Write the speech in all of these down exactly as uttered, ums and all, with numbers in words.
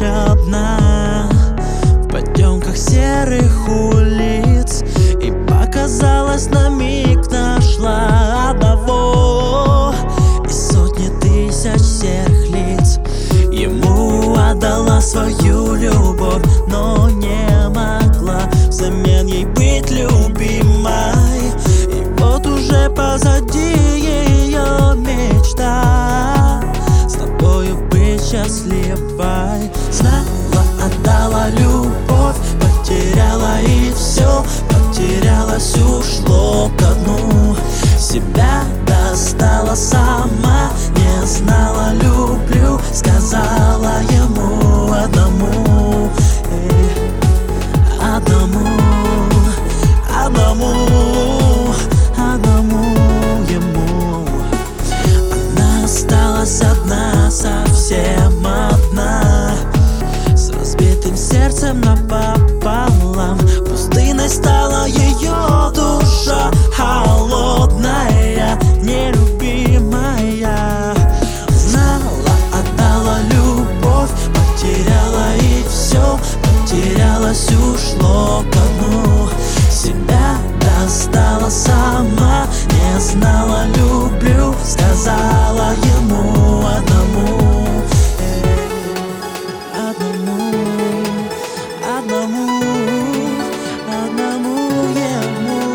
одна в потемках серых улиц, и показалось, на миг нашла одного из сотни тысяч серых лиц. Ему отдала свою любовь, но не могла взамен ей быть любимой. И вот уже позади ее мечта с тобою быть счастливой. Знала, отдала любовь, потеряла и все, потерялась, ушло ко дну. Себя достала сама, не знала, люблю, сказала ему одному, эй, одному, одному, одному ему. Она осталась одна, совсем одна, с разбитым сердцем напополам. Пустынной стала ее душа, холодная, нелюбимая. Знала, отдала любовь, потеряла и все, потерялась, ушло ко дну. Себя достала сама, не знала, люблю, сказала ему одному, эй, одному, одному, одному ему.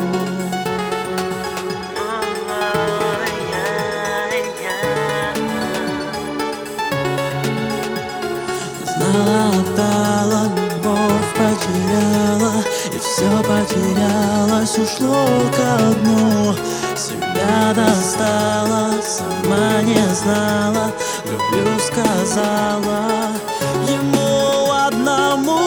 Знала, отдала любовь, потеряла, и все потерялось, ушло ко дну. Себя достала, сама не знала, люблю, сказала ему одному.